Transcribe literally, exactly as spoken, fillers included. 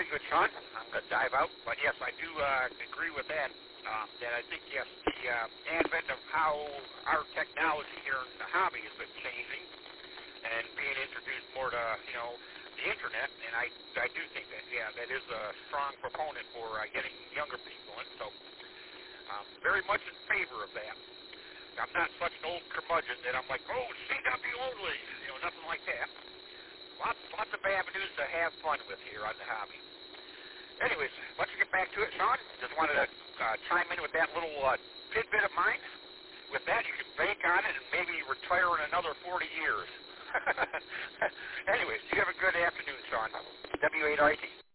good, Sean. I'm going to dive out. But, yes, I do uh, agree with that, um, that I think, yes, the uh, advent of how our technology here in the hobby has been changing and being introduced more to, you know, the Internet, and I, I do think that, yeah, that is a strong proponent for uh, getting younger people in. So um, very much in favor of that. I'm not such an old curmudgeon that I'm like, oh, C W only, you know, nothing like that. Lots, lots of avenues to have fun with here on the hobby. Anyways, let's get back to it, Sean. Just wanted to uh, chime in with that little uh, tidbit of mine. With that, you can bank on it and maybe retire in another forty years. Anyways, you have a good afternoon, Sean. W eight I T.